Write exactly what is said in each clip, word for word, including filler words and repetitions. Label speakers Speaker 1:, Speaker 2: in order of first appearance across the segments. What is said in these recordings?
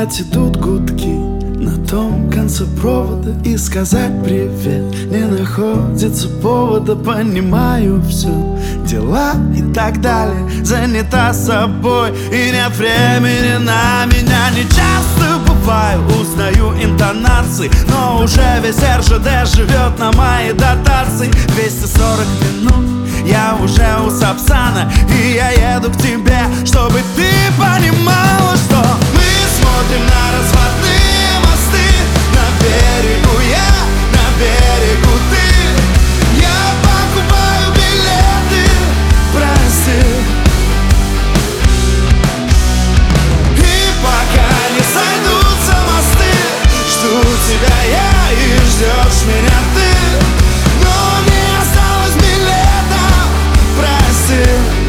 Speaker 1: Опять идут гудки на том конце провода, и сказать привет не находится повода. Понимаю все, дела и так далее, занята собой, и нет времени на меня. Не часто бываю, узнаю интонации, но уже весь эр жэ дэ живет на моей дотации. Двести сорок минут я уже у Сапсана, и я еду к тебе, чтобы ты понимала, что мы смотрим на разводные мосты. На берегу я, на берегу ты. Я покупаю билеты, прости. И пока не сойдутся мосты, жду тебя я и ждешь меня ты. Но не осталось билета, прости.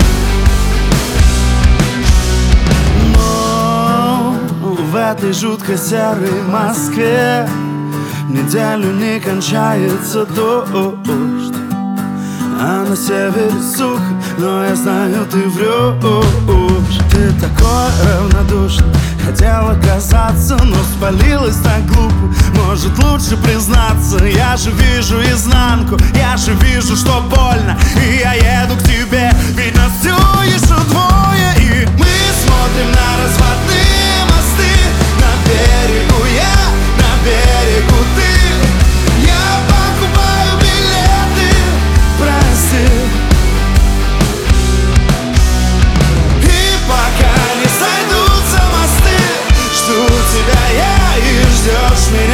Speaker 1: В этой жутко серой Москве неделю не кончается дождь, а на севере сухо, но я знаю, ты врешь. Ты такой равнодушный, хотела казаться, но спалилась так глупо. Может, лучше признаться, я же вижу изнанку, я же вижу, что больно, и я еду к тебе, ведь нас все еще двое, и мы смотрим на разводные мосты. На берегу я, на берегу ты. Я покупаю билеты, прости. И пока не сойдутся мосты, жду тебя я и ждешь меня.